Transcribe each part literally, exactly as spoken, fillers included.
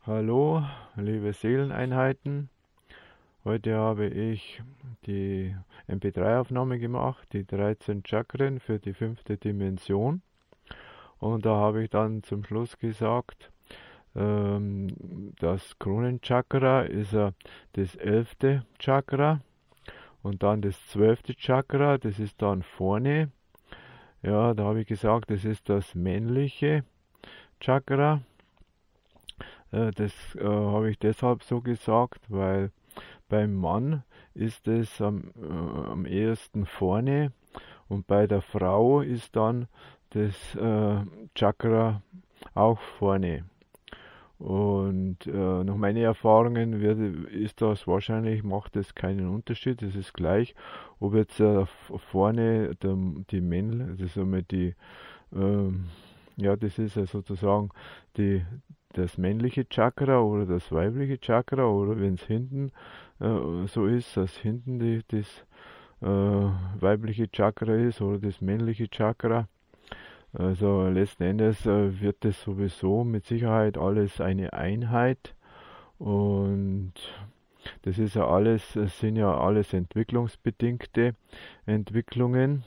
Hallo, liebe Seeleneinheiten. Heute habe ich die M P drei Aufnahme gemacht, die dreizehn Chakren für die fünfte Dimension. Und da habe ich dann zum Schluss gesagt, ähm, das Kronenchakra ist ja das elfte Chakra und dann das zwölfte Chakra, das ist dann vorne. Ja, da habe ich gesagt, das ist das männliche Chakra. Äh, das äh, habe ich deshalb so gesagt, weil beim Mann ist es am, äh, am ehesten vorne und bei der Frau ist dann das äh, Chakra auch vorne. Und äh, nach meinen Erfahrungen wird, ist das wahrscheinlich, macht das keinen Unterschied, es ist gleich, ob jetzt äh, vorne der, die Männle, das ist einmal die, ähm, ja, das ist ja sozusagen die, das männliche Chakra oder das weibliche Chakra, oder wenn es hinten äh, so ist, dass hinten die, das äh, weibliche Chakra ist oder das männliche Chakra. Also letzten Endes äh, wird das sowieso mit Sicherheit alles eine Einheit, und das ist ja alles, es sind ja alles entwicklungsbedingte Entwicklungen,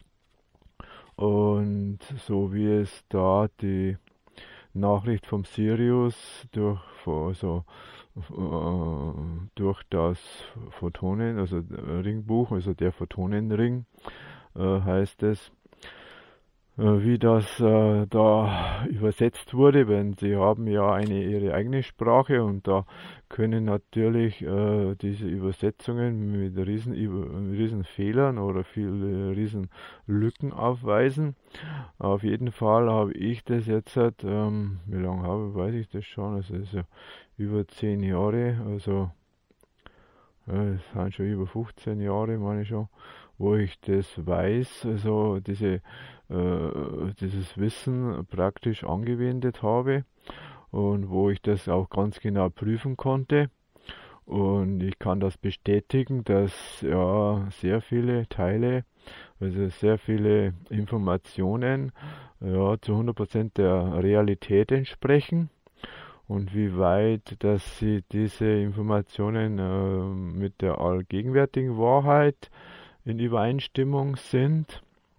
und so wie es da die Nachricht vom Sirius durch, also, äh, durch das Photonen, also Ringbuch, also der Photonenring, äh, heißt es, äh, wie das äh, da übersetzt wurde, denn sie haben ja eine ihre eigene Sprache, und da können natürlich äh, diese Übersetzungen mit riesen, riesen Fehlern oder viele riesen Lücken aufweisen. Auf jeden Fall habe ich das jetzt seit, ähm, wie lange habe, weiß ich das schon, also es ist ja über zehn Jahre, also äh, es sind schon über fünfzehn Jahre, meine ich schon, wo ich das weiß, also diese, äh, dieses Wissen praktisch angewendet habe und wo ich das auch ganz genau prüfen konnte. Und ich kann das bestätigen, dass ja sehr viele Teile, also sehr viele Informationen, ja, zu hundert Prozent der Realität entsprechen, und wie weit, dass sie diese Informationen äh, mit der allgegenwärtigen Wahrheit in Übereinstimmung sind.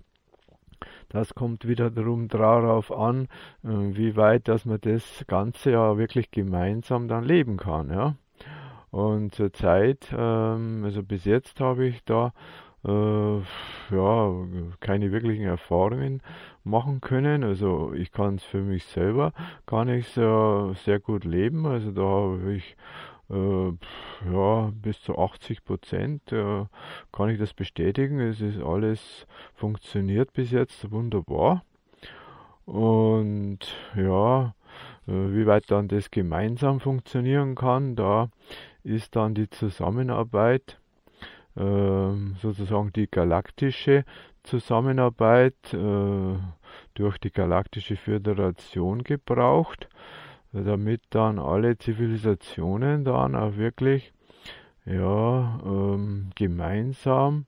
Das kommt wieder darum darauf an, äh, wie weit, dass man das Ganze ja wirklich gemeinsam dann leben kann, ja. Und zur Zeit, ähm, also bis jetzt habe ich da äh, ja keine wirklichen Erfahrungen machen können. Also ich kann es für mich selber, kann ich äh, sehr gut leben. Also da habe ich äh, ja bis zu achtzig Prozent äh, kann ich das bestätigen. Es ist alles funktioniert bis jetzt wunderbar. Und ja, äh, wie weit dann das gemeinsam funktionieren kann, da ist dann die Zusammenarbeit, ähm, sozusagen die galaktische Zusammenarbeit äh, durch die Galaktische Föderation gebraucht, damit dann alle Zivilisationen dann auch wirklich ja, ähm, gemeinsam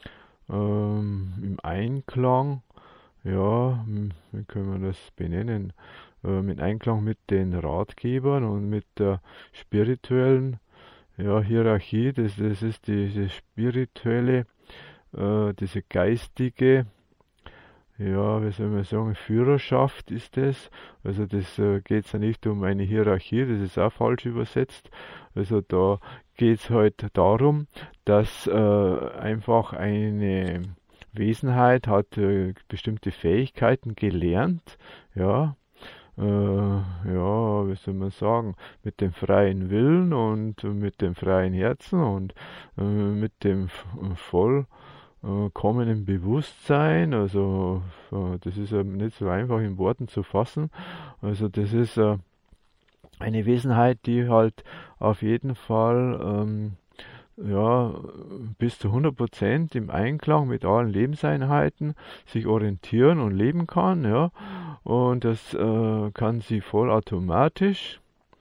ähm, im Einklang, ja, wie können wir das benennen, ähm, in Einklang mit den Ratgebern und mit der spirituellen, ja, Hierarchie, das, das ist diese spirituelle, äh, diese geistige, ja, wie soll man sagen, Führerschaft ist es. Also das äh, geht es ja nicht um eine Hierarchie, das ist auch falsch übersetzt. Also da geht es halt darum, dass äh, einfach eine Wesenheit hat äh, bestimmte Fähigkeiten gelernt, ja, äh, ja, wie soll man sagen, mit dem freien Willen und mit dem freien Herzen und äh, mit dem vollkommenen Bewusstsein. Also äh, das ist ja nicht so einfach in Worten zu fassen. Also das ist äh, eine Wesenheit, die halt auf jeden Fall ähm, ja, bis zu hundert Prozent im Einklang mit allen Lebenseinheiten sich orientieren und leben kann, ja. Und das äh, kann sie vollautomatisch.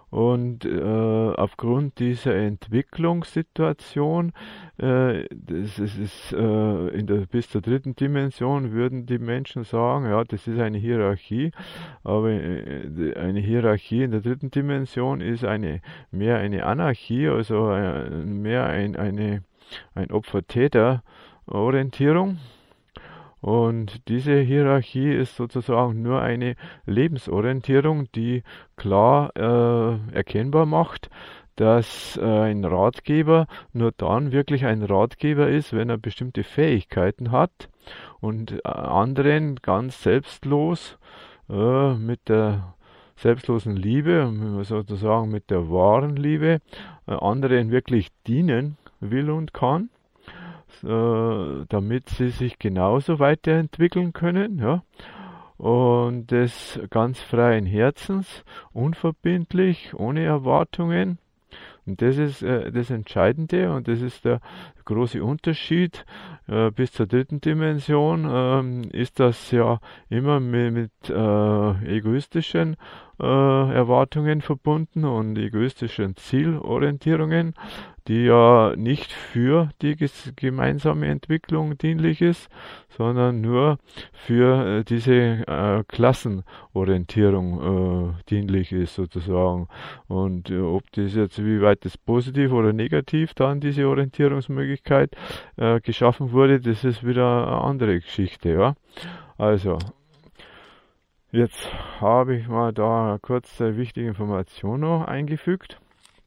Und äh, aufgrund dieser Entwicklungssituation, äh, das ist, ist äh, in der, bis zur dritten Dimension würden die Menschen sagen, ja, das ist eine Hierarchie, aber äh, eine Hierarchie in der dritten Dimension ist eine mehr eine Anarchie, also äh, mehr ein, eine ein Opfer-Täter-Orientierung. Und diese Hierarchie ist sozusagen nur eine Lebensorientierung, die klar äh, erkennbar macht, dass äh, ein Ratgeber nur dann wirklich ein Ratgeber ist, wenn er bestimmte Fähigkeiten hat und äh, anderen ganz selbstlos äh, mit der selbstlosen Liebe, sozusagen mit der wahren Liebe, äh, anderen wirklich dienen will und kann, äh, damit sie sich genauso weiterentwickeln können, ja, und das ganz freien Herzens, unverbindlich, ohne Erwartungen. Und das ist äh, das Entscheidende und das ist der große Unterschied. Äh, bis zur dritten Dimension ähm, ist das ja immer mit, mit äh, egoistischen äh, Erwartungen verbunden und egoistischen Zielorientierungen, die ja nicht für die gemeinsame Entwicklung dienlich ist, sondern nur für äh, diese äh, Klassenorientierung äh, dienlich ist sozusagen. Und äh, ob das jetzt, wie weit das positiv oder negativ dann diese Orientierungsmöglichkeit äh, geschaffen wurde, das ist wieder eine andere Geschichte, ja. Also, jetzt habe ich mal da eine kurze wichtige Information noch eingefügt.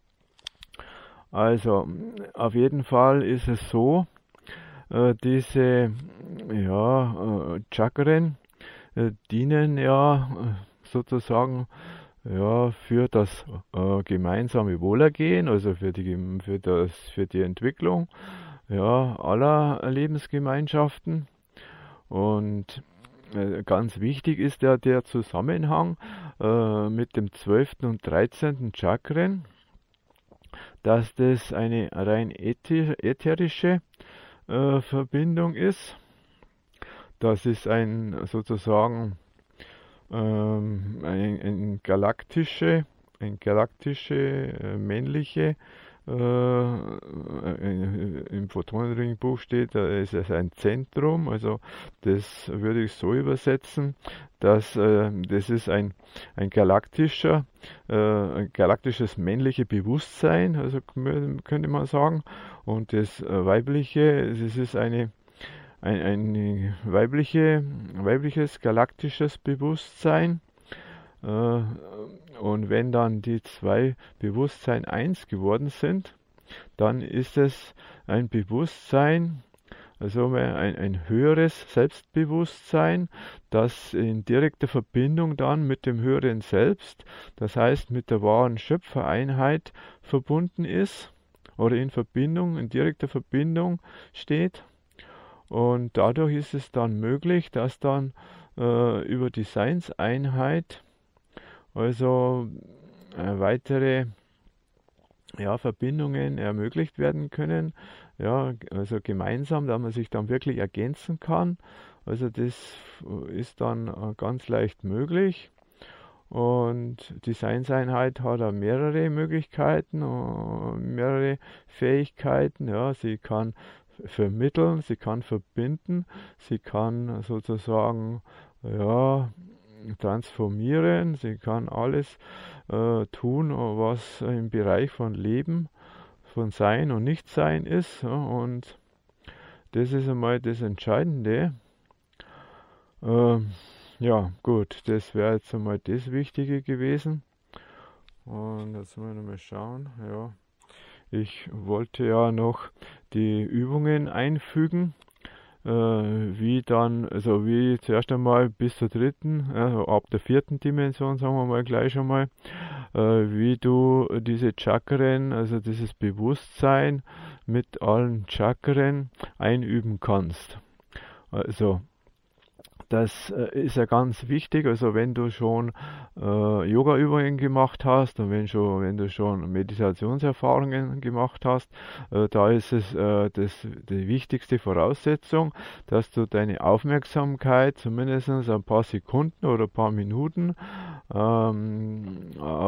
Also, auf jeden Fall ist es so, äh, diese ja, äh, Chakren äh, dienen ja äh, sozusagen ja, für das äh, gemeinsame Wohlergehen, also für die, für das, für die Entwicklung ja, aller Lebensgemeinschaften. Und äh, ganz wichtig ist ja der Zusammenhang äh, mit dem zwölften und dreizehnten Chakren, dass das eine rein ätherische äh, Verbindung ist. Das ist ein sozusagen ähm, ein, ein galaktische, ein galaktische äh, männliche äh, im Photonenringbuch steht, da ist es ein Zentrum, also das würde ich so übersetzen, dass äh, das ist ein, ein galaktischer, äh, ein galaktisches männliche Bewusstsein, also könnte man sagen, und das äh, weibliche, das ist eine ein, ein weibliche, weibliches galaktisches Bewusstsein. Äh, und wenn dann die zwei Bewusstsein eins geworden sind, dann ist es ein Bewusstsein, also ein, ein höheres Selbstbewusstsein, das in direkter Verbindung dann mit dem höheren Selbst, das heißt mit der wahren Schöpfereinheit verbunden ist oder in Verbindung, in direkter Verbindung steht. Und dadurch ist es dann möglich, dass dann äh, über die Seinseinheit also äh, weitere ja, Verbindungen ermöglicht werden können. Ja, also gemeinsam, da man sich dann wirklich ergänzen kann. Also das ist dann äh, ganz leicht möglich. Und die Seinseinheit hat auch mehrere Möglichkeiten, äh, mehrere Fähigkeiten. Ja, sie kann vermitteln, sie kann verbinden, sie kann sozusagen ja, transformieren, sie kann alles äh, tun, was im Bereich von Leben, von Sein und Nichtsein ist. Ja, und das ist einmal das Entscheidende. Ähm, ja, gut, das wäre jetzt einmal das Wichtige gewesen. Und jetzt müssen wir mal schauen. Ja. Ich wollte ja noch die Übungen einfügen, äh, wie dann, also wie zuerst einmal bis zur dritten, also ab der vierten Dimension, sagen wir mal gleich schon mal, äh, wie du diese Chakren, also dieses Bewusstsein mit allen Chakren einüben kannst. Also das äh, ist ja ganz wichtig, also wenn du schon äh, Yoga-Übungen gemacht hast und wenn, schon, wenn du schon Meditationserfahrungen gemacht hast, äh, da ist es äh, das, die wichtigste Voraussetzung, dass du deine Aufmerksamkeit zumindest ein paar Sekunden oder ein paar Minuten ähm, auf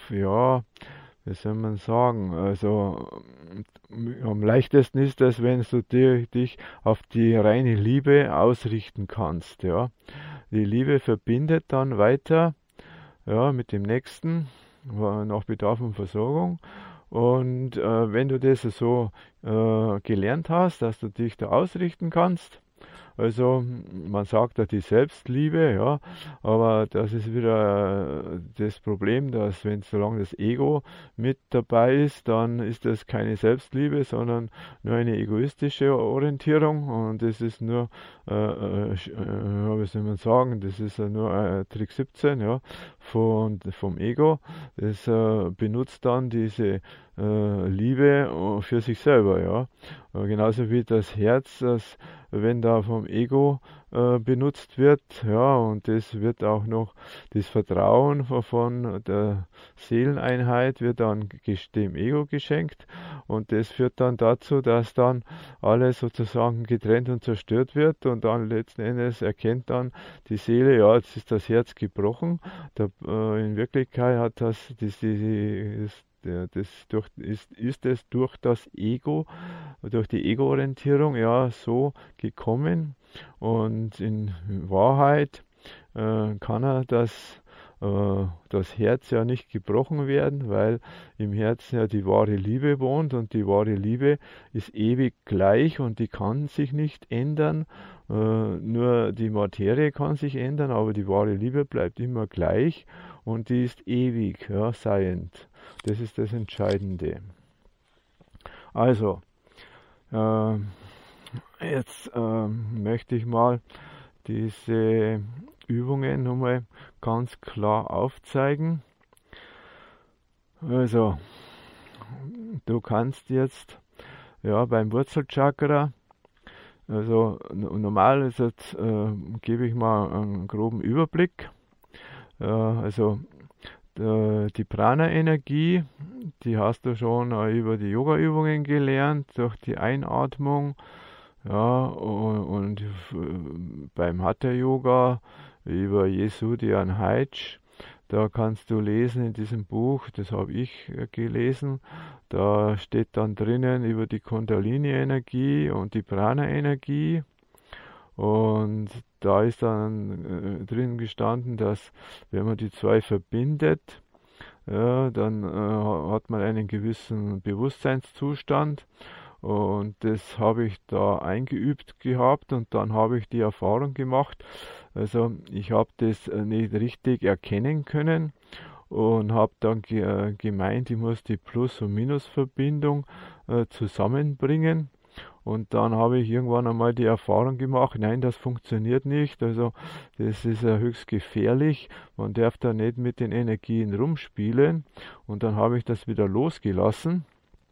ja, wie soll man sagen, also am leichtesten ist das, wenn du dir, dich auf die reine Liebe ausrichten kannst, ja. Die Liebe verbindet dann weiter, ja, mit dem Nächsten, nach Bedarf und Versorgung. Und äh, wenn du das so äh, gelernt hast, dass du dich da ausrichten kannst, also man sagt ja die Selbstliebe, ja, aber das ist wieder äh, das Problem, dass wenn solange das Ego mit dabei ist, dann ist das keine Selbstliebe, sondern nur eine egoistische Orientierung und das ist nur, äh, äh, sch- äh, wie soll man sagen, das ist ja nur äh, Trick siebzehn, ja, von, vom Ego. Das äh, benutzt dann diese äh, Liebe äh, für sich selber, ja. Äh, genauso wie das Herz, das wenn da vom Ego äh, benutzt wird, ja, und das wird auch noch, das Vertrauen von, von der Seeleneinheit wird dann ges- dem Ego geschenkt und das führt dann dazu, dass dann alles sozusagen getrennt und zerstört wird und dann letzten Endes erkennt dann die Seele, ja, jetzt ist das Herz gebrochen, da, äh, in Wirklichkeit hat das, das, die, das der- das durch, ist, ist es durch das Ego, durch die Ego-Orientierung ja so gekommen und in Wahrheit äh, kann er das, äh, das Herz ja nicht gebrochen werden, weil im Herzen ja die wahre Liebe wohnt und die wahre Liebe ist ewig gleich und die kann sich nicht ändern. Äh, nur die Materie kann sich ändern, aber die wahre Liebe bleibt immer gleich und die ist ewig, ja, seiend. Das ist das Entscheidende. Also, äh, jetzt äh, möchte ich mal diese Übungen nochmal ganz klar aufzeigen. Also, du kannst jetzt ja beim Wurzelchakra, also normal ist jetzt, äh, gebe ich mal einen groben Überblick. Äh, also äh, die Prana-Energie, die hast du schon äh, über die Yoga-Übungen gelernt, durch die Einatmung. Ja, und, und äh, beim Hatha-Yoga über Yesudhyan Hajj, da kannst du lesen in diesem Buch, das habe ich äh, gelesen, da steht dann drinnen über die Kundalini-Energie und die Prana-Energie und da ist dann äh, drin gestanden, dass wenn man die zwei verbindet, ja, dann äh, hat man einen gewissen Bewusstseinszustand und das habe ich da eingeübt gehabt und dann habe ich die Erfahrung gemacht. Also ich habe das äh, nicht richtig erkennen können und habe dann ge äh, gemeint, ich muss die Plus- und Minusverbindung äh, zusammenbringen. Und dann habe ich irgendwann einmal die Erfahrung gemacht, nein, das funktioniert nicht. Also das ist ja höchst gefährlich. Man darf da nicht mit den Energien rumspielen. Und dann habe ich das wieder losgelassen.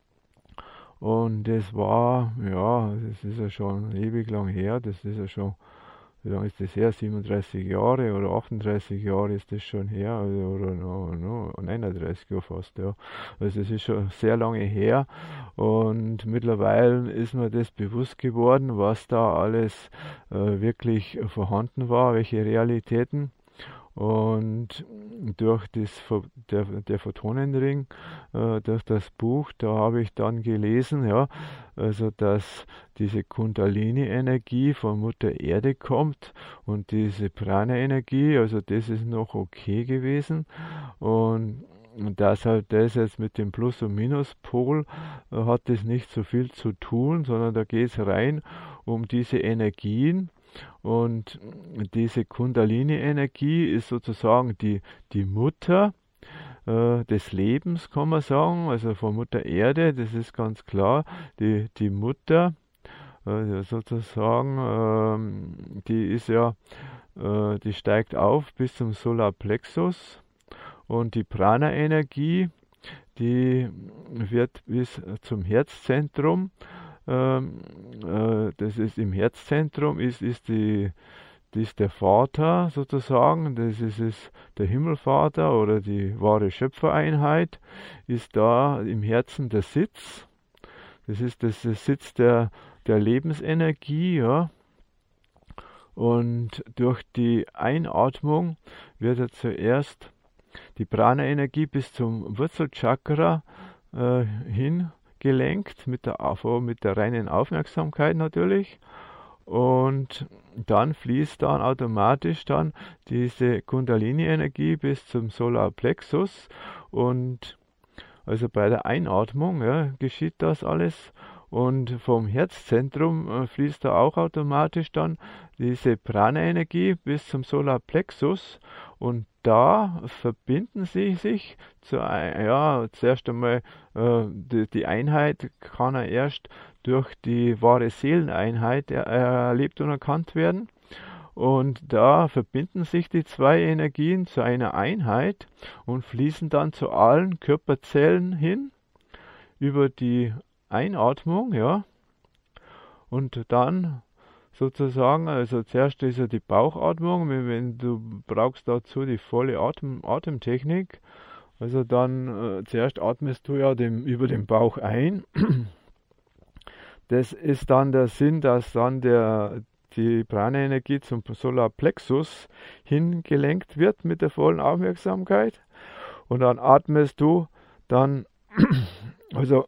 Und das war, ja, das ist ja schon ewig lang her. Das ist ja schon, wie lange ist das her? siebenunddreißig Jahre oder achtunddreißig Jahre ist das schon her. Also, oder no, no, neununddreißig Jahre fast, ja. Also es ist schon sehr lange her. Und mittlerweile ist mir das bewusst geworden, was da alles äh, wirklich vorhanden war, welche Realitäten. Und durch das, Pho- der, der Photonenring, äh, durch das Buch, da habe ich dann gelesen, ja, also dass diese Kundalini-Energie von Mutter Erde kommt und diese Prana-Energie, also das ist noch okay gewesen. Und und dass halt das jetzt mit dem Plus- und Minuspol äh, hat das nicht so viel zu tun, sondern da geht es rein um diese Energien. Und diese Kundalini-Energie ist sozusagen die, die Mutter äh, des Lebens, kann man sagen, also von Mutter Erde, das ist ganz klar, die, die Mutter äh, sozusagen, ähm, die ist ja, äh, die steigt auf bis zum Solarplexus und die Prana-Energie, die wird bis zum Herzzentrum ähm, äh, das ist im Herzzentrum, ist, ist, die, das ist der Vater sozusagen, das ist es, der Himmelvater oder die wahre Schöpfereinheit, ist da im Herzen der Sitz. Das ist das, der Sitz der, der Lebensenergie, ja. Und durch die Einatmung wird er zuerst die Prana-Energie bis zum Wurzelchakra äh, hingelenkt, mit der, mit der reinen Aufmerksamkeit natürlich. Und dann fließt dann automatisch dann diese Kundalini-Energie bis zum Solarplexus. Und also bei der Einatmung ja, geschieht das alles. Und vom Herzzentrum äh, fließt da auch automatisch dann diese Prana-Energie bis zum Solarplexus. Und da verbinden sie sich zu, ja, zuerst einmal äh, die, die Einheit kann er erst durch die wahre Seeleneinheit er, erlebt und erkannt werden. Und da verbinden sich die zwei Energien zu einer Einheit und fließen dann zu allen Körperzellen hin über die Einatmung, ja. Und dann sozusagen, also zuerst ist ja die Bauchatmung, wenn du brauchst dazu die volle Atem, Atemtechnik. Also dann äh, zuerst atmest du ja dem, über den Bauch ein. Das ist dann der Sinn, dass dann der, die Prana-Energie zum Solarplexus hingelenkt wird mit der vollen Aufmerksamkeit. Und dann atmest du dann, also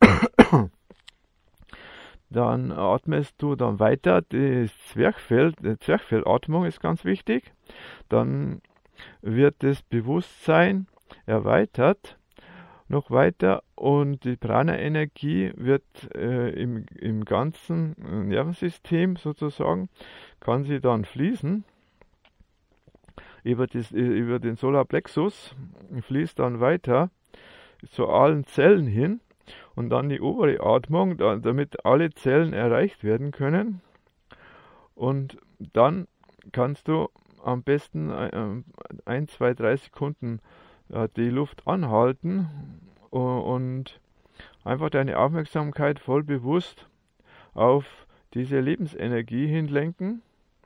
dann atmest du dann weiter, das Zwerchfell, die Zwerchfellatmung ist ganz wichtig. Dann wird das Bewusstsein erweitert, noch weiter, und die Prana-Energie wird äh, im, im ganzen Nervensystem sozusagen, kann sie dann fließen über, das, über den Solarplexus, fließt dann weiter zu allen Zellen hin. Und dann die obere Atmung, damit alle Zellen erreicht werden können. Und dann kannst du am besten ein, zwei, drei Sekunden die Luft anhalten und einfach deine Aufmerksamkeit voll bewusst auf diese Lebensenergie hinlenken.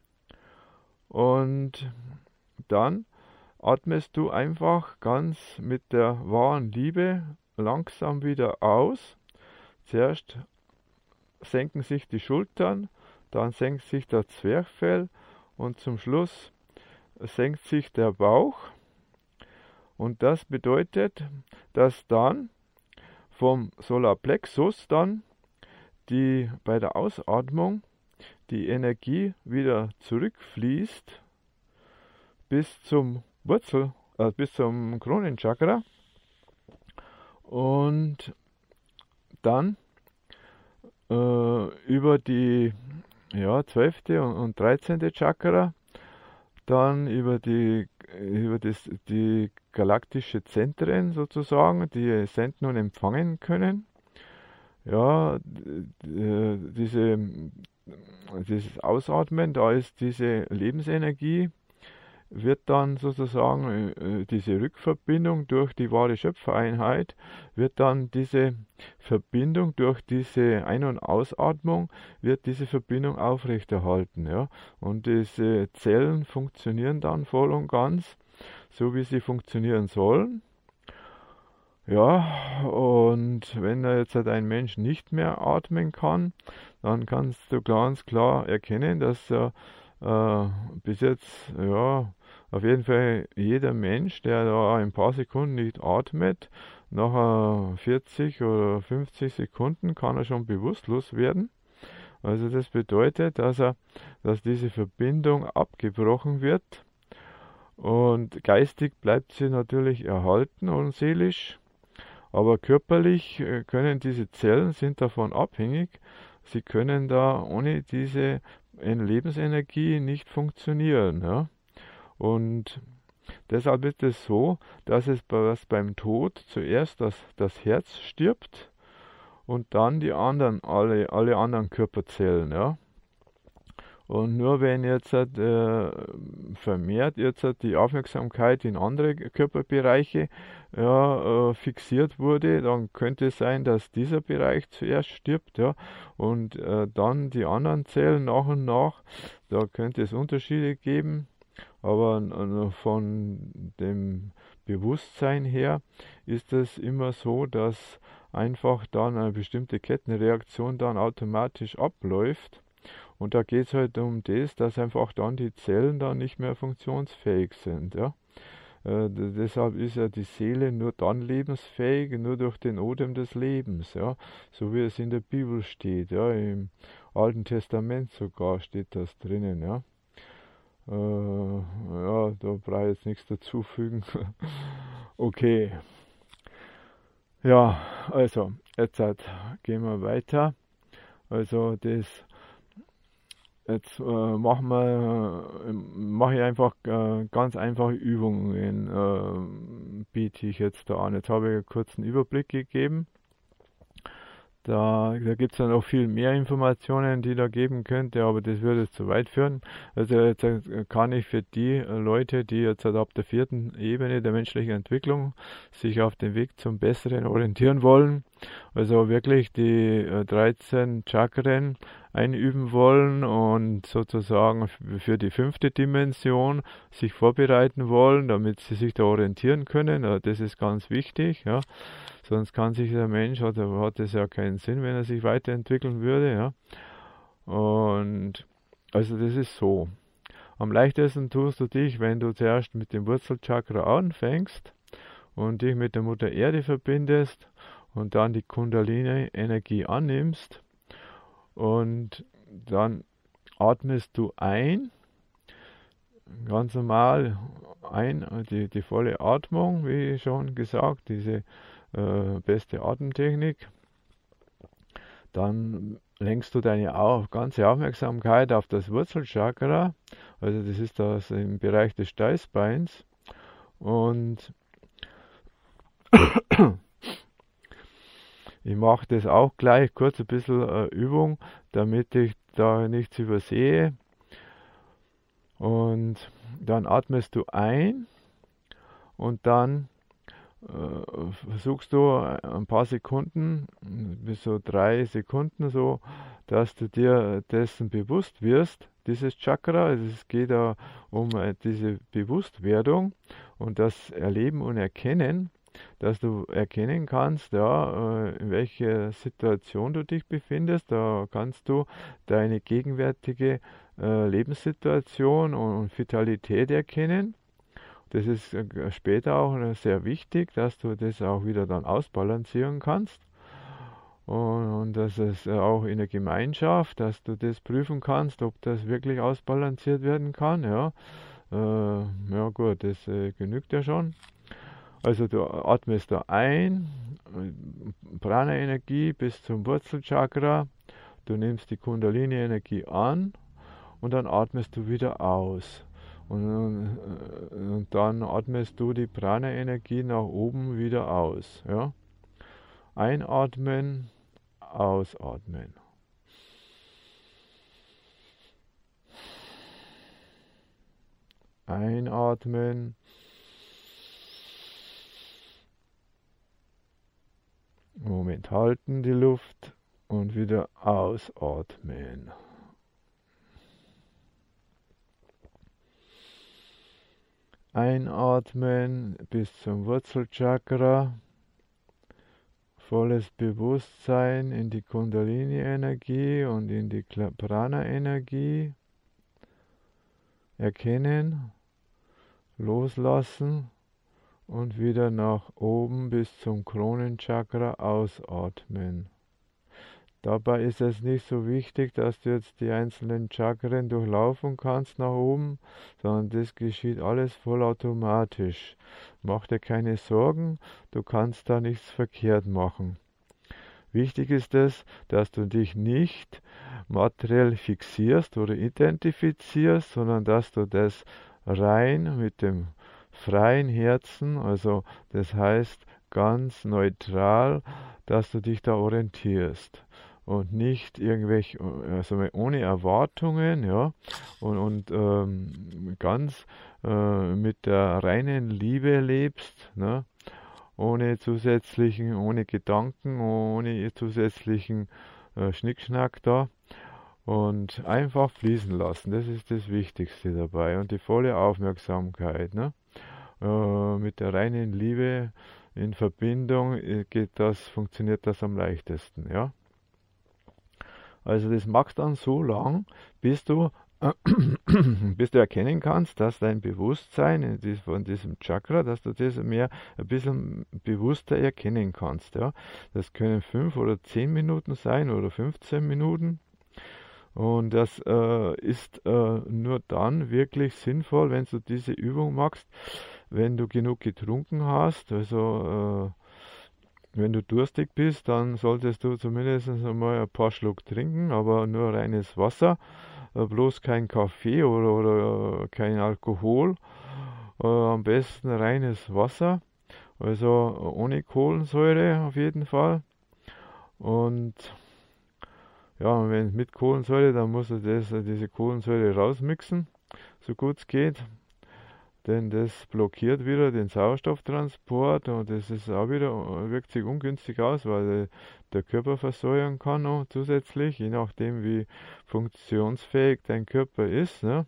Und dann atmest du einfach ganz mit der wahren Liebe langsam wieder aus. Zuerst senken sich die Schultern, dann senkt sich das Zwerchfell und zum Schluss senkt sich der Bauch. Und das bedeutet, dass dann vom Solarplexus dann die bei der Ausatmung die Energie wieder zurückfließt bis zum Wurzel, äh, bis zum Kronenchakra. Und dann äh, über die ja, zwölfte und, und dreizehnte Chakra, dann über die über das, die galaktische Zentren sozusagen, die senden und empfangen können. Ja, diese, dieses Ausatmen, da ist diese Lebensenergie, wird dann sozusagen diese Rückverbindung durch die wahre Schöpfereinheit, wird dann diese Verbindung durch diese Ein- und Ausatmung, wird diese Verbindung aufrechterhalten. Ja? Und diese Zellen funktionieren dann voll und ganz, so wie sie funktionieren sollen. Ja, und wenn da jetzt halt ein Mensch nicht mehr atmen kann, dann kannst du ganz klar erkennen, dass er äh, bis jetzt, ja, auf jeden Fall jeder Mensch, der da ein paar Sekunden nicht atmet, nach vierzig oder fünfzig Sekunden kann er schon bewusstlos werden. Also das bedeutet, dass er, dass diese Verbindung abgebrochen wird, und geistig bleibt sie natürlich erhalten und seelisch, aber körperlich können diese Zellen, sind davon abhängig, sie können da ohne diese Lebensenergie nicht funktionieren. Ja? Und deshalb ist es so, dass es dass beim Tod zuerst das, das Herz stirbt und dann die anderen, alle, alle anderen Körperzellen. Ja? Und nur wenn jetzt äh, vermehrt jetzt die Aufmerksamkeit in andere Körperbereiche ja, äh, fixiert wurde, dann könnte es sein, dass dieser Bereich zuerst stirbt, ja, und äh, dann die anderen Zellen nach und nach. Da könnte es Unterschiede geben, aber äh, von dem Bewusstsein her ist es immer so, dass einfach dann eine bestimmte Kettenreaktion dann automatisch abläuft. Und da geht es halt um das, dass einfach dann die Zellen dann nicht mehr funktionsfähig sind. Ja? Äh, deshalb ist ja die Seele nur dann lebensfähig, nur durch den Odem des Lebens, ja, so wie es in der Bibel steht, ja, im Alten Testament sogar steht das drinnen, ja. Äh, ja, da brauche ich jetzt nichts dazufügen. Okay, ja, also, jetzt halt, gehen wir weiter. Also das Jetzt äh, machen wir, äh, mache ich einfach äh, ganz einfache Übungen, äh, biete ich jetzt da an. Jetzt habe ich einen kurzen Überblick gegeben. Da, da gibt es dann auch viel mehr Informationen, die da geben könnte, aber das würde zu weit führen. Also jetzt äh, kann ich für die äh, Leute, die jetzt halt ab der vierten Ebene der menschlichen Entwicklung sich auf den Weg zum Besseren orientieren wollen, also wirklich die äh, dreizehn Chakren einüben wollen und sozusagen für die fünfte Dimension sich vorbereiten wollen, damit sie sich da orientieren können. Ja, das ist ganz wichtig, ja. Sonst kann sich der Mensch, hat, hat es ja keinen Sinn, wenn er sich weiterentwickeln würde, ja. Und also das ist so. Am leichtesten tust du dich, wenn du zuerst mit dem Wurzelchakra anfängst und dich mit der Mutter Erde verbindest und dann die Kundalini-Energie annimmst und dann atmest du ein, ganz normal ein, die, die volle Atmung, wie schon gesagt, diese äh, beste Atemtechnik. Dann lenkst du deine au ganze Aufmerksamkeit auf das Wurzelchakra, also das ist das im Bereich des Steißbeins, und ich mache das auch gleich kurz ein bisschen äh, Übung, damit ich da nichts übersehe. Und dann atmest du ein und dann äh, versuchst du ein paar Sekunden, bis so drei Sekunden so, dass du dir dessen bewusst wirst, dieses Chakra. Also es geht da um äh, diese Bewusstwerdung und das Erleben und Erkennen, dass du erkennen kannst, ja, in welcher Situation du dich befindest. Da kannst du deine gegenwärtige äh, Lebenssituation und Vitalität erkennen. Das ist äh, später auch sehr wichtig, dass du das auch wieder dann ausbalancieren kannst. Und, und dass es auch in der Gemeinschaft, dass du das prüfen kannst, ob das wirklich ausbalanciert werden kann. Ja, äh, ja gut, das äh, genügt ja schon. Also du atmest da ein, Prana-Energie bis zum Wurzelchakra, du nimmst die Kundalini-Energie an und dann atmest du wieder aus. Und, und dann atmest du die Prana-Energie nach oben wieder aus. Ja? Einatmen, ausatmen. Einatmen. Moment halten die Luft und wieder ausatmen. Einatmen bis zum Wurzelchakra. Volles Bewusstsein in die Kundalini-Energie und in die Prana-Energie. Erkennen, loslassen. Und wieder nach oben bis zum Kronenchakra ausatmen. Dabei ist es nicht so wichtig, dass du jetzt die einzelnen Chakren durchlaufen kannst nach oben, sondern das geschieht alles vollautomatisch. Mach dir keine Sorgen, du kannst da nichts verkehrt machen. Wichtig ist es, dass du dich nicht materiell fixierst oder identifizierst, sondern dass du das rein mit dem freien Herzen, also das heißt ganz neutral, dass du dich da orientierst und nicht irgendwelche, also ohne Erwartungen, ja, und, und ähm, ganz äh, mit der reinen Liebe lebst, ne, ohne zusätzlichen, ohne Gedanken, ohne zusätzlichen äh, Schnickschnack da. Und einfach fließen lassen, das ist das Wichtigste dabei. Und die volle Aufmerksamkeit, ne? Mit der reinen Liebe in Verbindung geht das, funktioniert das am leichtesten, ja. Also das machst dann so lang, bis du bis du erkennen kannst, dass dein Bewusstsein in dies, von diesem Chakra, dass du das mehr ein bisschen bewusster erkennen kannst. Ja. Das können fünf oder zehn Minuten sein oder fünfzehn Minuten. Und das äh, ist äh, nur dann wirklich sinnvoll, wenn du diese Übung machst, wenn du genug getrunken hast. Also äh, wenn du durstig bist, dann solltest du zumindest einmal ein paar Schluck trinken, aber nur reines Wasser, äh, bloß kein Kaffee oder, oder äh, kein Alkohol. Äh, am besten reines Wasser, also ohne Kohlensäure auf jeden Fall. Und ja, wenn mit Kohlensäure, dann musst du das, diese Kohlensäure rausmixen, so gut es geht. Denn das blockiert wieder den Sauerstofftransport und das ist auch wieder, wirkt sich ungünstig aus, weil der Körper versäuern kann noch zusätzlich, je nachdem wie funktionsfähig dein Körper ist. Ne?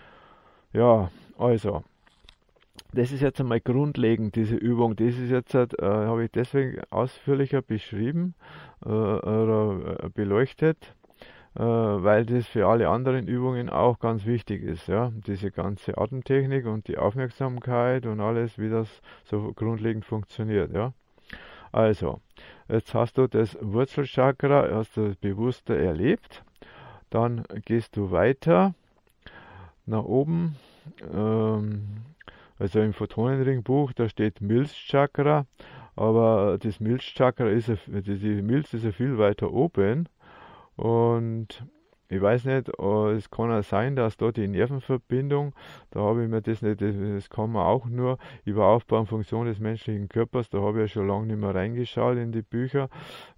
Ja, also, das ist jetzt einmal grundlegend, diese Übung. Das ist jetzt, äh, habe ich deswegen ausführlicher beschrieben äh, oder äh, beleuchtet, äh, weil das für alle anderen Übungen auch ganz wichtig ist. Ja? Diese ganze Atemtechnik und die Aufmerksamkeit und alles, wie das so grundlegend funktioniert. Ja? Also, jetzt hast du das Wurzelchakra, hast du bewusster erlebt. Dann gehst du weiter nach oben. Ähm, Also im Photonenringbuch, da steht Milzchakra, aber das Milzchakra ist, die Milz ist ja viel weiter oben und ich weiß nicht, es kann auch sein, dass da die Nervenverbindung, da habe ich mir das nicht, das kann man auch nur über Aufbau und Funktion des menschlichen Körpers, da habe ich ja schon lange nicht mehr reingeschaut in die Bücher.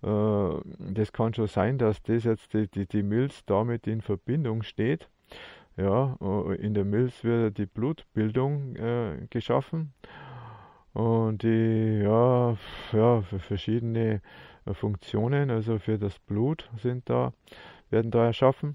Das kann schon sein, dass das jetzt die, die, die Milz damit in Verbindung steht. Ja, in der Milz wird die Blutbildung äh, geschaffen und die, ja, ja, für verschiedene äh, Funktionen, also für das Blut sind da, werden da erschaffen.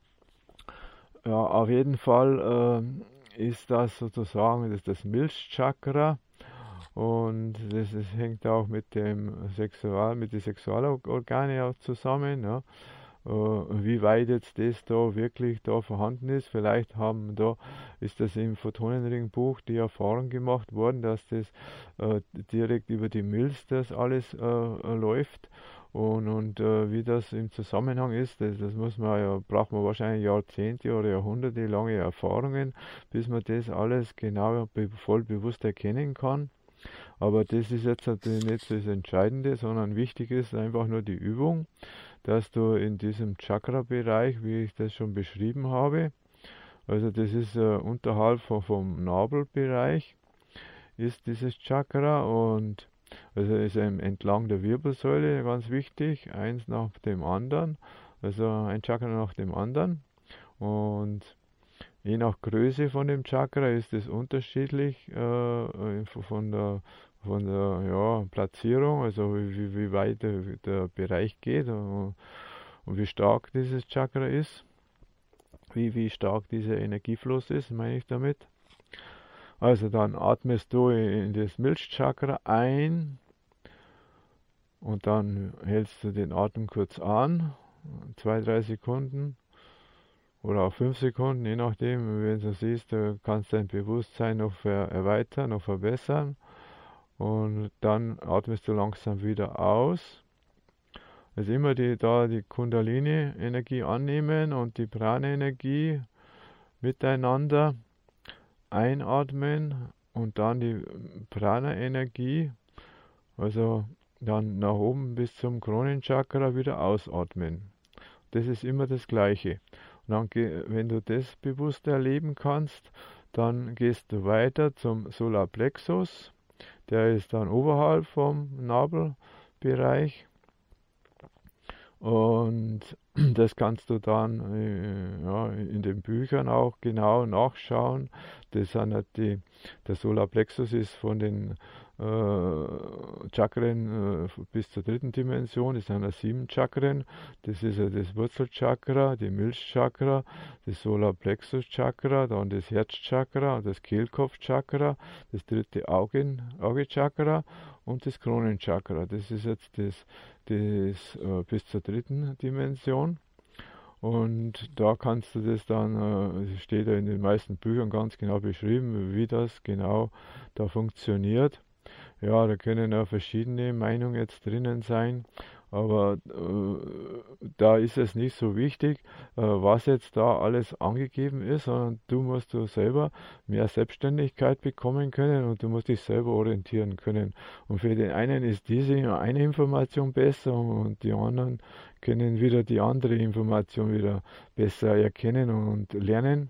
Ja, auf jeden Fall äh, ist das sozusagen das, ist das Milzchakra und das, das hängt auch mit dem Sexual, mit den Sexualorganen auch zusammen, ja. Wie weit jetzt das da wirklich da vorhanden ist. Vielleicht haben da, ist das im Photonenringbuch die Erfahrung gemacht worden, dass das äh, direkt über die Milz das alles äh, läuft. Und, und äh, wie das im Zusammenhang ist, das, das muss man ja, braucht man wahrscheinlich Jahrzehnte oder Jahrhunderte lange Erfahrungen, bis man das alles genau voll bewusst erkennen kann. Aber das ist jetzt natürlich nicht so das Entscheidende, sondern wichtig ist einfach nur die Übung, dass du in diesem Chakra-Bereich, wie ich das schon beschrieben habe, also das ist äh, unterhalb vom, vom Nabelbereich, ist dieses Chakra und also ist entlang der Wirbelsäule ganz wichtig, eins nach dem anderen, also ein Chakra nach dem anderen und je nach Größe von dem Chakra ist es unterschiedlich äh, von der von der ja, Platzierung, also wie, wie weit der, der Bereich geht und, und wie stark dieses Chakra ist, wie, wie stark dieser Energiefluss ist, meine ich damit. Also dann atmest du in das Milzchakra ein und dann hältst du den Atem kurz an, zwei, drei Sekunden oder auch fünf Sekunden, je nachdem, wenn du siehst, du kannst dein Bewusstsein noch erweitern, noch verbessern. Und dann atmest du langsam wieder aus. Also immer die, da die Kundalini-Energie annehmen und die Prana-Energie miteinander einatmen und dann die Prana-Energie, also dann nach oben bis zum Kronenchakra wieder ausatmen. Das ist immer das Gleiche. Und dann, wenn du das bewusst erleben kannst, dann gehst du weiter zum Solarplexus. Der ist dann oberhalb vom Nabelbereich und das kannst du dann äh, ja, in den Büchern auch genau nachschauen. Das sind halt die, der Solarplexus ist von den äh, Chakren äh, bis zur dritten Dimension, das sind ja sieben Chakren. Das ist ja das Wurzelchakra, die Milzchakra, das Solarplexus-Chakra, dann das Herzchakra, das Kehlkopfchakra, das dritte Augen, Augechakra und das Kronenchakra. Das ist jetzt das, das äh, bis zur dritten Dimension. Und da kannst du das dann, äh, steht ja in den meisten Büchern ganz genau beschrieben, wie das genau da funktioniert. Ja, da können ja verschiedene Meinungen jetzt drinnen sein, aber äh, da ist es nicht so wichtig, äh, was jetzt da alles angegeben ist, sondern du musst du selber mehr Selbstständigkeit bekommen können und du musst dich selber orientieren können. Und für den einen ist diese eine Information besser und die anderen können wieder die andere Information wieder besser erkennen und lernen.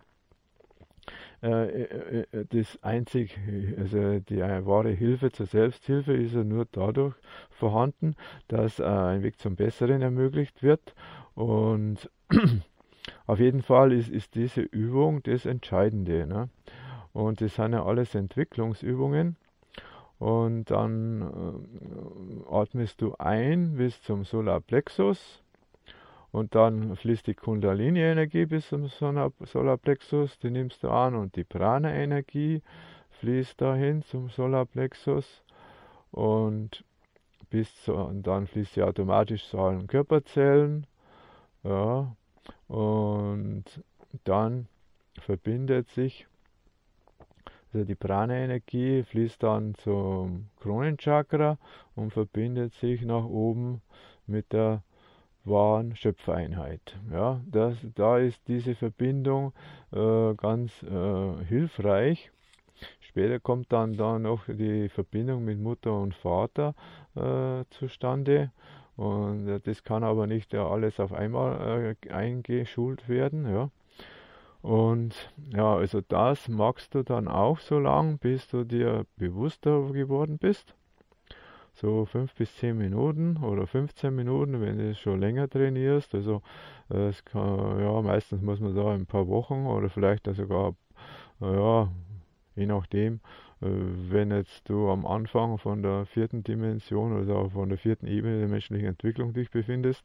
Äh, äh, äh, das einzig, also die äh, wahre Hilfe zur Selbsthilfe ist ja nur dadurch vorhanden, dass äh, ein Weg zum Besseren ermöglicht wird. Und auf jeden Fall ist, ist diese Übung das Entscheidende. Ne? Und das sind ja alles Entwicklungsübungen. Und dann äh, atmest du ein bis zum Solarplexus. Und dann fließt die Kundalini-Energie bis zum Solarplexus, die nimmst du an, und die Prana-Energie fließt dahin zum Solarplexus und, bis zu, und dann fließt sie automatisch zu allen Körperzellen. Ja, und dann verbindet sich, also die Prana-Energie fließt dann zum Kronenchakra und verbindet sich nach oben mit der wahren Schöpfereinheit. Ja, das, da ist diese Verbindung äh, ganz äh, hilfreich. Später kommt dann da noch die Verbindung mit Mutter und Vater äh, zustande. Und äh, das kann aber nicht ja, alles auf einmal äh, eingeschult werden. Ja. Und ja, also das machst du dann auch so lang, bis du dir bewusster geworden bist. So fünf bis zehn Minuten oder fünfzehn Minuten, wenn du es schon länger trainierst. Also es kann, ja, meistens muss man da ein paar Wochen oder vielleicht sogar, ja, je nachdem, äh, wenn jetzt du am Anfang von der vierten Dimension oder von der vierten Ebene der menschlichen Entwicklung dich befindest,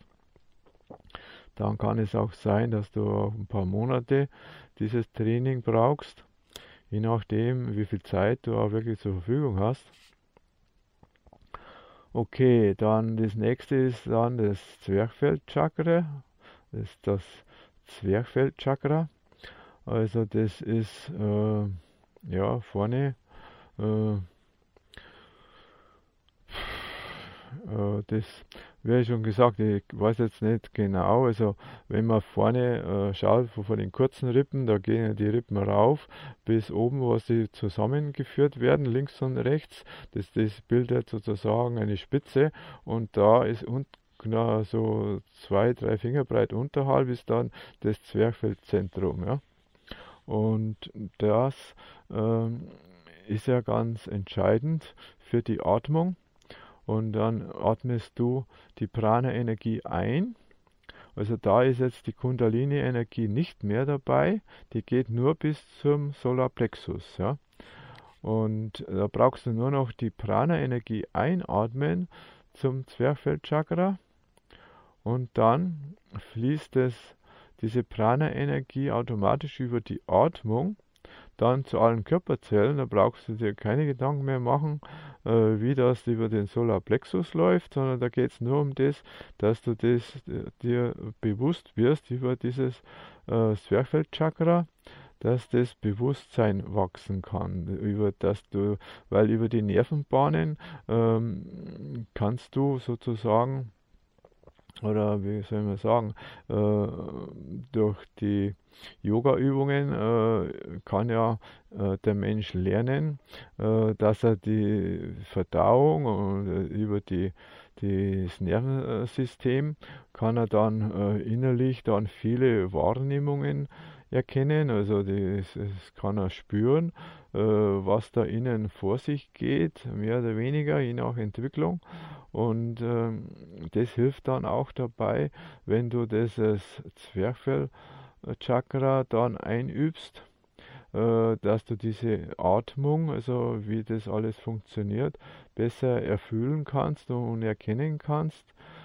dann kann es auch sein, dass du auch ein paar Monate dieses Training brauchst, je nachdem, wie viel Zeit du auch wirklich zur Verfügung hast. Okay, dann das nächste ist dann das Zwerchfellchakra. Das ist das Zwerchfellchakra. Also das ist äh, ja vorne äh, äh, das, wie schon gesagt, ich weiß jetzt nicht genau, also wenn man vorne äh, schaut, von den kurzen Rippen, da gehen ja die Rippen rauf bis oben, wo sie zusammengeführt werden, links und rechts. Das, das bildet sozusagen eine Spitze und da ist unten genau so zwei, drei Finger breit unterhalb ist dann das Zwerchfellzentrum. Ja? Und das ähm, ist ja ganz entscheidend für die Atmung. Und dann atmest du die Prana-Energie ein. Also da ist jetzt die Kundalini-Energie nicht mehr dabei. Die geht nur bis zum Solarplexus. Ja? Und da brauchst du nur noch die Prana-Energie einatmen zum Zwerchfellchakra. Und dann fließt es, diese Prana-Energie automatisch über die Atmung dann zu allen Körperzellen. Da brauchst du dir keine Gedanken mehr machen, äh, wie das über den Solarplexus läuft, sondern da geht es nur um das, dass du das äh, dir bewusst wirst über dieses äh, Zwerchfellchakra, dass das Bewusstsein wachsen kann, über das du, weil über die Nervenbahnen ähm, kannst du sozusagen, oder wie soll man sagen, äh, durch die Yoga-Übungen äh, kann ja äh, der Mensch lernen, äh, dass er die Verdauung und äh, über die, das Nervensystem kann er dann äh, innerlich dann viele Wahrnehmungen erkennen, also das, das kann er spüren, äh, was da innen vor sich geht, mehr oder weniger, je nach Entwicklung. Und ähm, das hilft dann auch dabei, wenn du dieses Zwerchfellchakra dann einübst, äh, dass du diese Atmung, also wie das alles funktioniert, besser erfüllen kannst und erkennen kannst,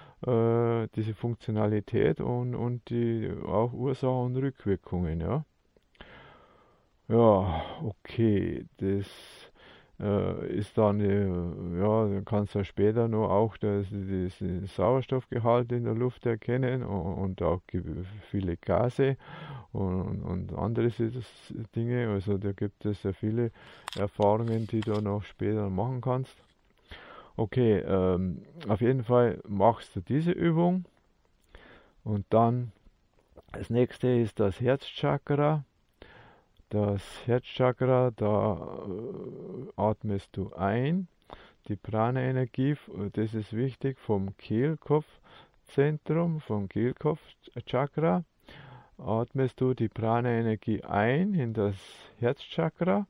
äh, diese Funktionalität und, und die auch Ursachen und Rückwirkungen. Ja, ja, okay, das äh, ist dann, äh, ja, dann kannst du später noch auch das, das Sauerstoffgehalt in der Luft erkennen und, und auch viele Gase und, und andere Dinge. Also da gibt es ja viele Erfahrungen, die du noch später machen kannst. Okay, ähm, auf jeden Fall machst du diese Übung und dann das nächste ist das Herzchakra. Das Herzchakra, da äh, atmest du ein. Die Prana-Energie, das ist wichtig, vom Kehlkopfzentrum, vom Kehlkopfchakra, atmest du die Prana-Energie ein in das Herzchakra,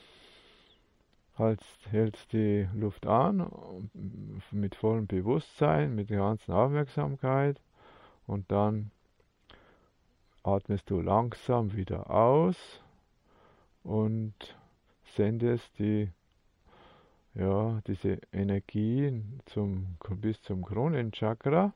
hältst, hältst die Luft an mit vollem Bewusstsein, mit der ganzen Aufmerksamkeit und dann atmest du langsam wieder aus und sendest die, ja, diese Energie zum, bis zum Kronenchakra.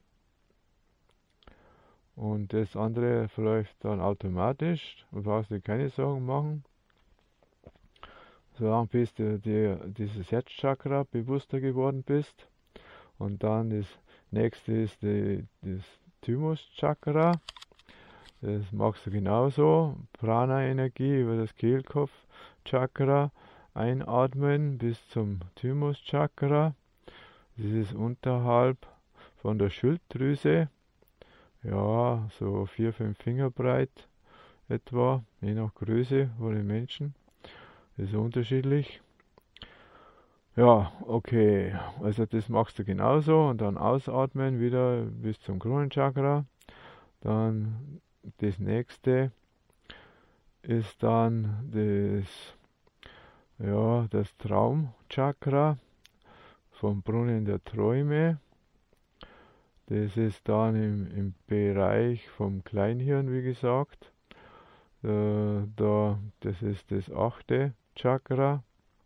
Und das andere verläuft dann automatisch. Du brauchst dir keine Sorgen machen. Solange bis du dir dieses Herzchakra bewusster geworden bist. Und dann das nächste ist die, das Thymuschakra. Das machst du genauso. Prana-Energie über das Kehlkopfchakra einatmen bis zum Thymuschakra. Das ist unterhalb von der Schilddrüse. Ja, so vier, fünf Finger breit etwa, je nach Größe von den Menschen. Das ist unterschiedlich. Ja, okay, also das machst du genauso und dann ausatmen wieder bis zum Kronenchakra. Dann das nächste ist dann das, ja, das Traumchakra vom Brunnen der Träume. Das ist dann im, im Bereich vom Kleinhirn, wie gesagt. Äh, da, das ist das achte Chakra.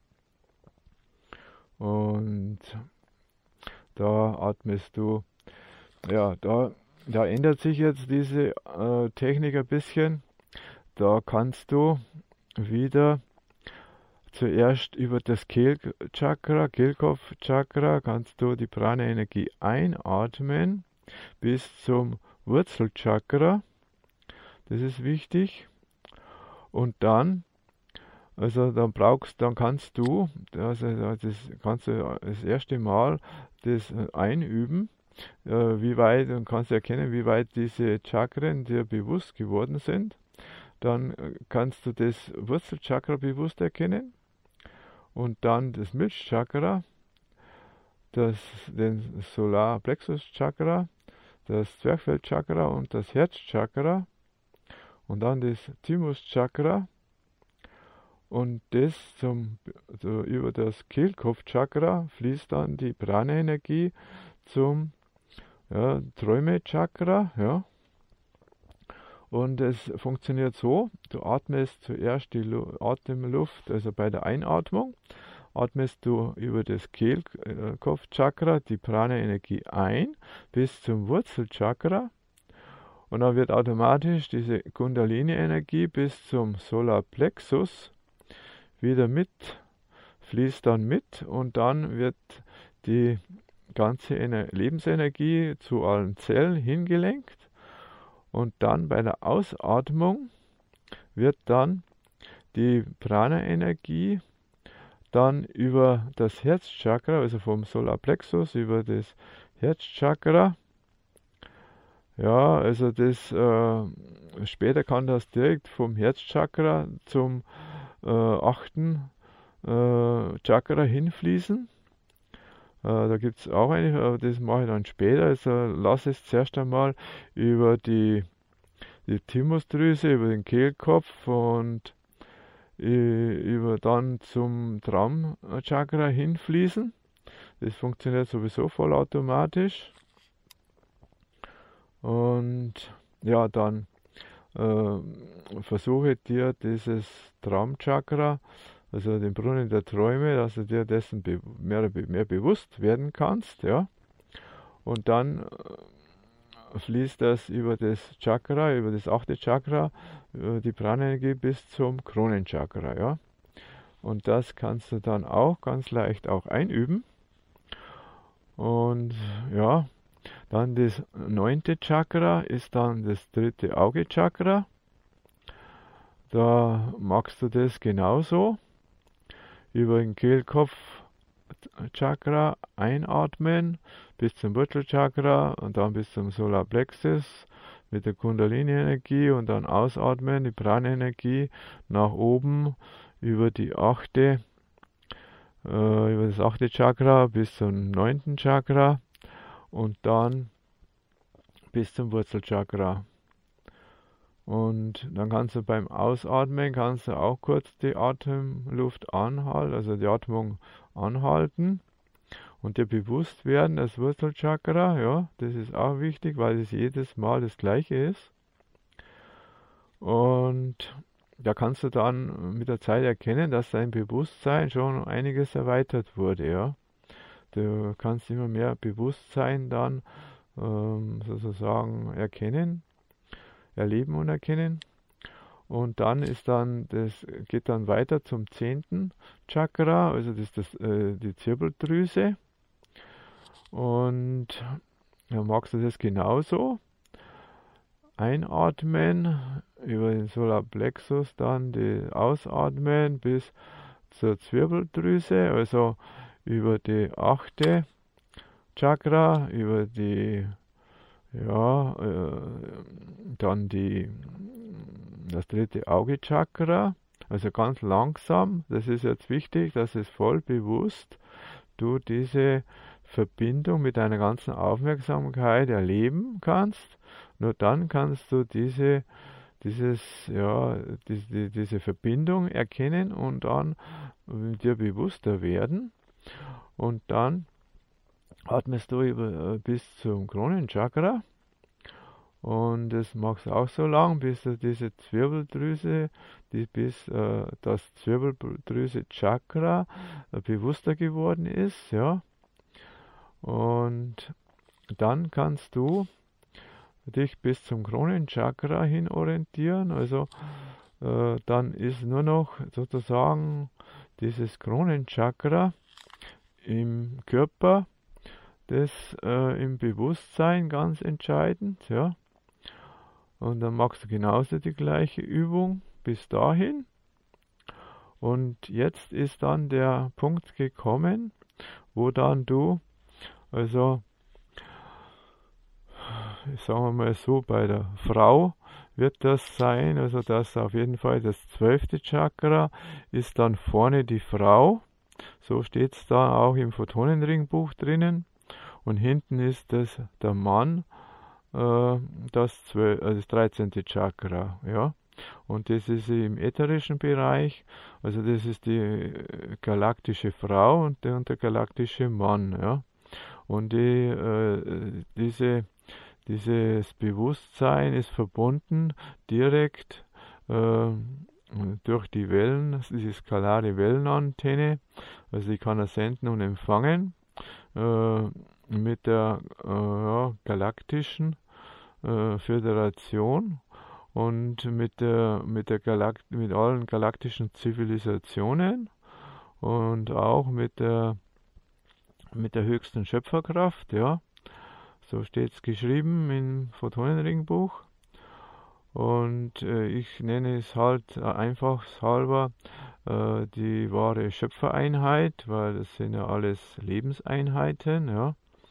Und da atmest du, ja, da, da ändert sich jetzt diese äh, Technik ein bisschen. Da kannst du wieder zuerst über das Kehlchakra, Kehlkopfchakra, kannst du die Prana-Energie einatmen bis zum Wurzelchakra. Das ist wichtig. Und dann, also dann brauchst, dann kannst du, also das kannst du das erste Mal das einüben, äh, wie weit, und kannst erkennen, wie weit diese Chakren dir bewusst geworden sind. Dann kannst du das Wurzelchakra bewusst erkennen. Und dann das Milzchakra, das, den Solarplexuschakra, das Zwerchfellchakra und das Herzchakra und dann das Thymuschakra und das zum, so über das Kehlkopfchakra fließt dann die Prana-Energie zum, ja, Träumechakra, ja. Und es funktioniert so, du atmest zuerst die Lu Atemluft, also bei der Einatmung, atmest du über das Kehlkopfchakra die Prana-Energie ein bis zum Wurzelchakra und dann wird automatisch diese Kundalini-Energie bis zum Solarplexus wieder mit, fließt dann mit und dann wird die ganze Lebensenergie zu allen Zellen hingelenkt. Und dann bei der Ausatmung wird dann die Prana-Energie dann über das Herzchakra, also vom Solarplexus über das Herzchakra, ja, also das, äh, später kann das direkt vom Herzchakra zum äh, achten äh, Chakra hinfließen. Da gibt es auch eine, aber das mache ich dann später. Also lass es zuerst einmal über die, die Thymusdrüse, über den Kehlkopf und über dann zum Traumchakra hinfließen. Das funktioniert sowieso vollautomatisch. Und ja, dann äh, versuche dir dieses Traumchakra, also den Brunnen der Träume, dass du dir dessen be mehr, mehr bewusst werden kannst, ja. Und dann äh, fließt das über das Chakra, über das achte Chakra, über die Prana-Energie bis zum Kronenchakra, ja. Und das kannst du dann auch ganz leicht auch einüben. Und ja, dann das neunte Chakra ist dann das dritte Auge-Chakra. Da machst du das genauso. Über den Kehlkopf-Chakra einatmen bis zum Wurzelchakra und dann bis zum Solarplexus mit der Kundalini-Energie und dann ausatmen, die Prana-Energie nach oben über die achte, äh, über das achte Chakra bis zum neunten Chakra und dann bis zum Wurzelchakra. Und dann kannst du beim Ausatmen, kannst du auch kurz die Atemluft anhalten, also die Atmung anhalten und dir bewusst werden, das Wurzelchakra, ja, das ist auch wichtig, weil es jedes Mal das gleiche ist. Und da kannst du dann mit der Zeit erkennen, dass dein Bewusstsein schon einiges erweitert wurde, ja. Du kannst immer mehr Bewusstsein dann ähm, sozusagen erkennen, erleben und erkennen. Und dann ist dann, das geht dann weiter zum zehnten Chakra, also das ist das, äh, die Zirbeldrüse. Und dann magst du das genauso. Einatmen, über den Solarplexus dann die Ausatmen bis zur Zwirbeldrüse, also über die achte Chakra, über die, ja, äh, dann die, das dritte Auge-Chakra, also ganz langsam, das ist jetzt wichtig, dass es voll bewusst du diese Verbindung mit deiner ganzen Aufmerksamkeit erleben kannst. Nur dann kannst du diese, dieses, ja, diese, diese Verbindung erkennen und dann dir bewusster werden. Und dann atmest du über, bis zum Kronenchakra. Und das machst du auch so lang, bis du diese Zwirbeldrüse, die, bis äh, das Zwirbeldrüse-Chakra äh, bewusster geworden ist, ja. Und dann kannst du dich bis zum Kronenchakra hin orientieren. Also äh, dann ist nur noch sozusagen dieses Kronenchakra im Körper, das äh, im Bewusstsein ganz entscheidend, ja. Und dann machst du genauso die gleiche Übung bis dahin. Und jetzt ist dann der Punkt gekommen, wo dann du, also sagen wir mal so, bei der Frau wird das sein, also das auf jeden Fall das zwölfte Chakra ist dann vorne die Frau, so steht es da auch im Photonenringbuch drinnen, und hinten ist das der Mann, äh, das, zwölf, also das dreizehnte Chakra, ja. Und das ist im ätherischen Bereich, also das ist die galaktische Frau und der, und der galaktische Mann, ja. Und die, äh, diese, dieses Bewusstsein ist verbunden direkt äh, durch die Wellen, diese skalare Wellenantenne, also die kann er senden und empfangen, äh, mit der äh, ja, galaktischen äh, Föderation und mit der mit der Galakt mit allen galaktischen Zivilisationen und auch mit der mit der höchsten Schöpferkraft, ja. So steht es geschrieben im Photonenringbuch. Und äh, ich nenne es halt äh, einfachshalber äh, die wahre Schöpfereinheit, weil das sind ja alles Lebenseinheiten, ja.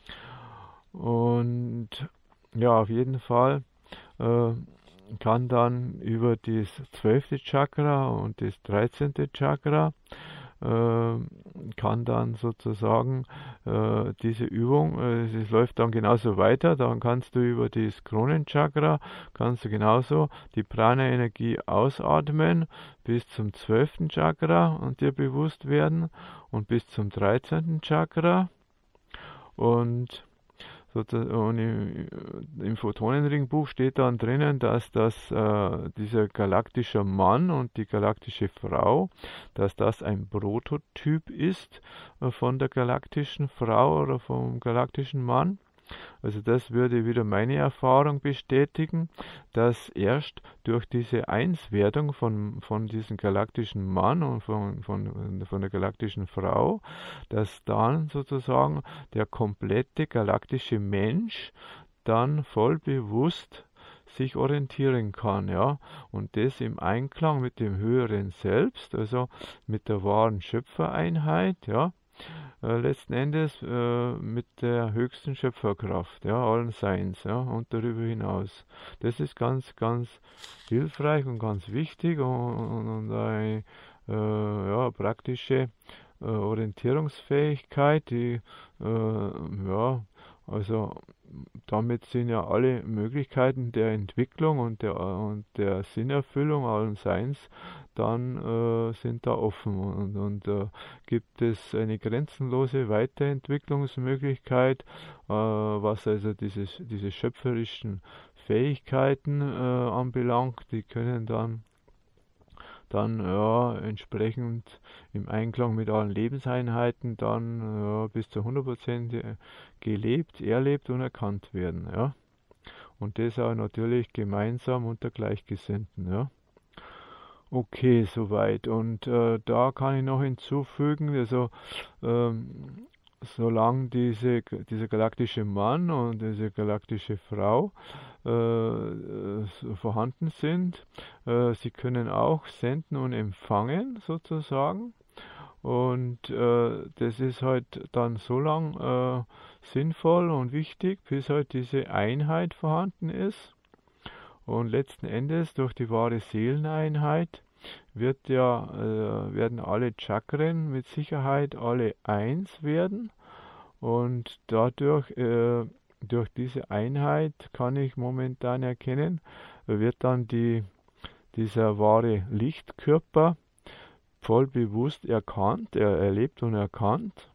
Und ja, auf jeden Fall äh, kann dann über das zwölfte Chakra und das dreizehnte Chakra äh, kann dann sozusagen äh, diese Übung, äh, es läuft dann genauso weiter, dann kannst du über das Kronenchakra, kannst du genauso die Prana-Energie ausatmen bis zum zwölften Chakra und dir bewusst werden und bis zum dreizehnten Chakra und Und im, im Photonenringbuch steht dann drinnen, dass das, äh, dieser galaktische Mann und die galaktische Frau, dass das ein Prototyp ist äh, von der galaktischen Frau oder vom galaktischen Mann. Also das würde wieder meine Erfahrung bestätigen, dass erst durch diese Einswerdung von, von diesem galaktischen Mann und von, von, von der galaktischen Frau, dass dann sozusagen der komplette galaktische Mensch dann voll bewusst sich orientieren kann, ja, und das im Einklang mit dem höheren Selbst, also mit der wahren Schöpfereinheit, ja, äh, letzten Endes äh, mit der höchsten Schöpferkraft, ja, allen Seins, ja, und darüber hinaus. Das ist ganz, ganz hilfreich und ganz wichtig und, und, und eine äh, ja, praktische äh, Orientierungsfähigkeit, die äh, ja, also damit sind ja alle Möglichkeiten der Entwicklung und der, und der Sinnerfüllung allen Seins dann äh, sind da offen und, und äh, gibt es eine grenzenlose Weiterentwicklungsmöglichkeit, äh, was also dieses, diese schöpferischen Fähigkeiten äh, anbelangt, die können dann dann ja, entsprechend im Einklang mit allen Lebenseinheiten dann ja, bis zu hundert Prozent gelebt, erlebt und erkannt werden. Ja. Und das auch natürlich gemeinsam unter Gleichgesinnten. Ja. Okay, soweit. Und äh, da kann ich noch hinzufügen, also ähm, solange diese, dieser galaktische Mann und diese galaktische Frau äh, äh, vorhanden sind, äh, sie können auch senden und empfangen sozusagen. Und äh, das ist halt dann so lang äh, sinnvoll und wichtig, bis halt diese Einheit vorhanden ist. Und letzten Endes durch die wahre Seeleneinheit wird ja, äh, werden alle Chakren mit Sicherheit alle eins werden. Und dadurch, äh, durch diese Einheit kann ich momentan erkennen, wird dann die, dieser wahre Lichtkörper voll bewusst erkannt, er erlebt und erkannt.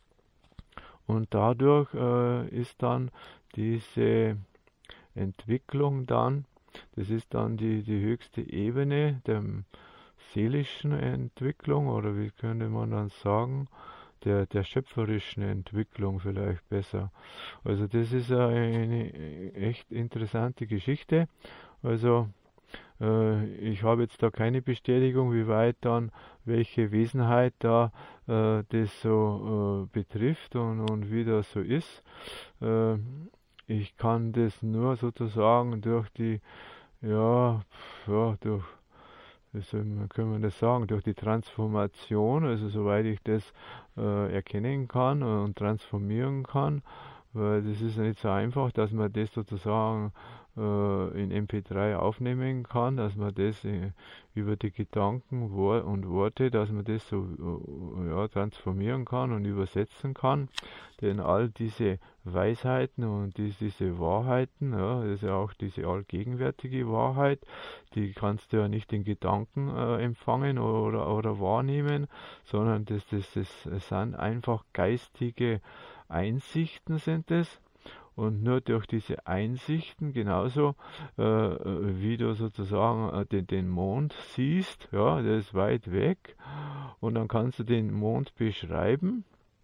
Und dadurch äh, ist dann diese Entwicklung dann, das ist dann die, die höchste Ebene der seelischen Entwicklung, oder wie könnte man dann sagen, der, der schöpferischen Entwicklung vielleicht besser. Also das ist eine echt interessante Geschichte. Also äh, ich habe jetzt da keine Bestätigung, wie weit dann welche Wesenheit da äh, das so äh, betrifft und, und wie das so ist. Äh, ich kann das nur sozusagen durch die, ja, ja durch, wie soll man, kann man das sagen, durch die Transformation, also soweit ich das äh, erkennen kann und transformieren kann, weil das ist nicht so einfach, dass man das sozusagen äh, in M P drei aufnehmen kann, dass man das äh, über die Gedanken Wor und Worte, dass man das so äh, ja, transformieren kann und übersetzen kann. Denn all diese Weisheiten und die, diese Wahrheiten, ja, das ist ja auch diese allgegenwärtige Wahrheit, die kannst du ja nicht in Gedanken äh, empfangen oder, oder wahrnehmen, sondern das, das, das sind einfach geistige Einsichten sind es. Und nur durch diese Einsichten, genauso äh, wie du sozusagen äh, den, den Mond siehst, ja, der ist weit weg, und dann kannst du den Mond beschreiben.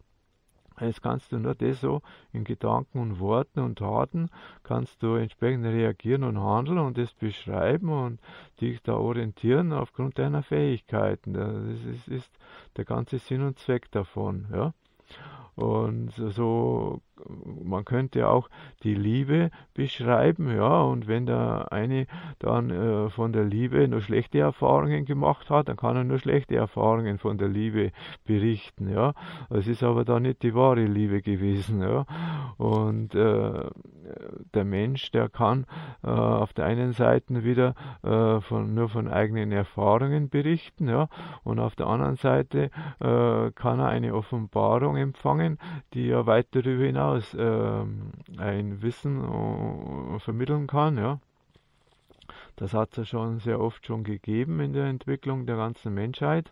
Jetzt kannst du nur das so in Gedanken und Worten und Taten, kannst du entsprechend reagieren und handeln und das beschreiben und dich da orientieren aufgrund deiner Fähigkeiten. Das ist, ist der ganze Sinn und Zweck davon, ja. Und so, man könnte auch die Liebe beschreiben, ja, und wenn der eine dann äh, von der Liebe nur schlechte Erfahrungen gemacht hat, dann kann er nur schlechte Erfahrungen von der Liebe berichten, ja. Es ist aber dann nicht die wahre Liebe gewesen, ja. Und äh, der Mensch, der kann äh, auf der einen Seite wieder äh, von, nur von eigenen Erfahrungen berichten, ja, und auf der anderen Seite äh, kann er eine Offenbarung empfangen, die ja weit darüber hinaus äh, ein Wissen äh, vermitteln kann, ja. Das hat es ja schon sehr oft schon gegeben in der Entwicklung der ganzen Menschheit.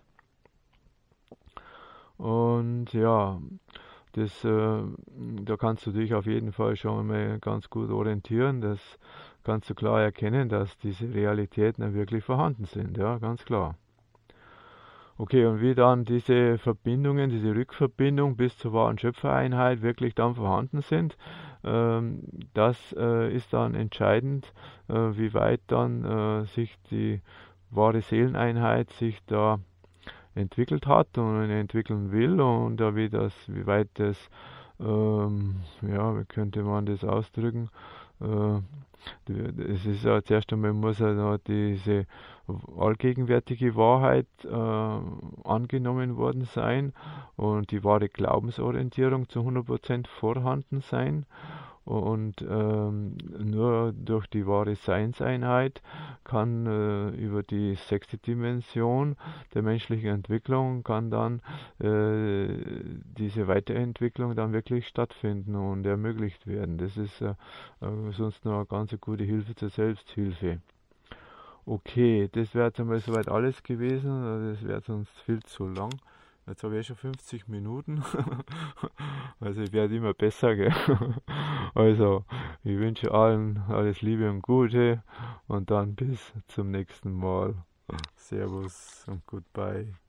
Und ja, das, äh, da kannst du dich auf jeden Fall schon mal ganz gut orientieren. Das kannst du klar erkennen, dass diese Realitäten wirklich vorhanden sind, ja, ganz klar. Okay, und wie dann diese Verbindungen, diese Rückverbindung bis zur wahren Schöpfereinheit wirklich dann vorhanden sind, ähm, das äh, ist dann entscheidend, äh, wie weit dann äh, sich die wahre Seeleneinheit sich da entwickelt hat und entwickeln will und da wie das, wie weit das, ähm, ja, wie könnte man das ausdrücken? Äh, Es ist ja zuerst einmal muss ja noch diese allgegenwärtige Wahrheit äh, angenommen worden sein und die wahre Glaubensorientierung zu hundert Prozent vorhanden sein. Und ähm, nur durch die wahre Seinseinheit kann äh, über die sechste Dimension der menschlichen Entwicklung kann dann äh, diese Weiterentwicklung dann wirklich stattfinden und ermöglicht werden. Das ist äh, äh, sonst noch eine ganz gute Hilfe zur Selbsthilfe. Okay, das wäre jetzt einmal soweit alles gewesen. Das wäre sonst viel zu lang. Jetzt habe ich eh schon fünfzig Minuten. Also ich werde immer besser, gell? Also, ich wünsche allen alles Liebe und Gute und dann bis zum nächsten Mal. Servus und goodbye.